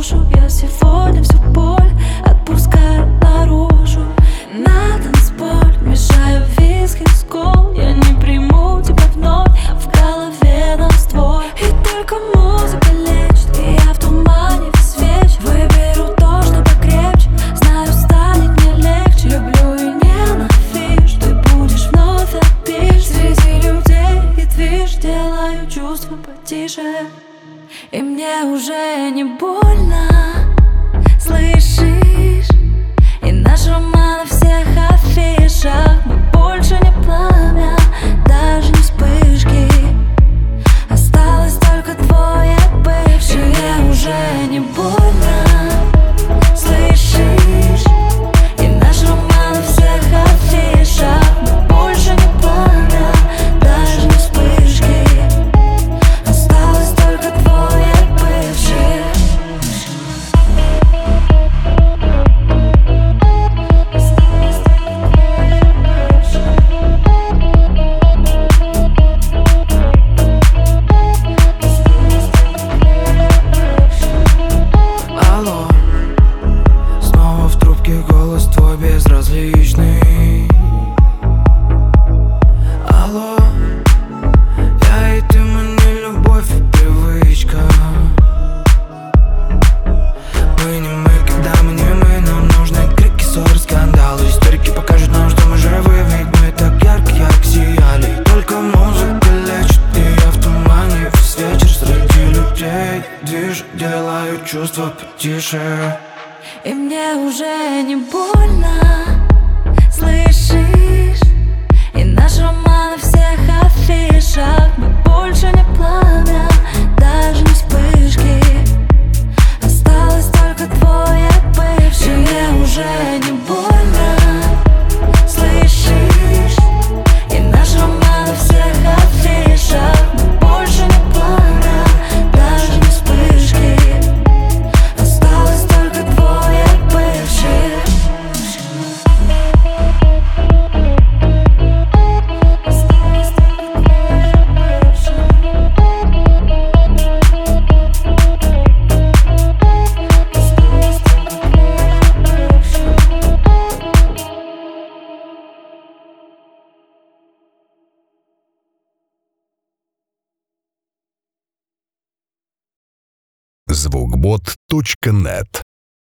душу. Я сегодня всю боль отпускаю наружу. На танцполе мешаю виски с кол. Я не приму тебя вновь, в голове на ствол. И только музыка лечит, и я в тумане весь вечер. Выберу то, что покрепче, знаю, станет мне легче. Люблю и ненавижу, ты будешь вновь опишь. Среди людей и движ делаю чувства потише. И мне уже не больно, слышишь? И наш роман на всех афишах. Мы больше не пламя, даже не вспышки. Осталось только твой бывший. И мне уже не больно, слышишь? И наш роман на всех афишах. Мы больше не пламя, даже не вспышки. Осталось только твой бывший. Алло, снова в трубке голос твой безразличный. Алло, я и ты, мы не любовь и привычка. Мы не мы, когда мы не мы. Нам нужны крики, ссоры, скандалы. Историки покажут нам, что мы живы, ведь мы так ярко сияли. Только музыка лечит, и я в тумане весь вечер. Среди людей движ, делаю чувства потише. И мне уже не больно, слышишь? И наш роман на всех афишах. Мы больше не пламя, даже не вспышки. Осталось только твой бывший. И мне уже не больно, слышишь? И наш роман на всех афишах. Мы больше не пламя, даже не вспышки. Осталось только твой бывший. Осталось только твой бывший. Осталось только твой бывший. Звукбот.нет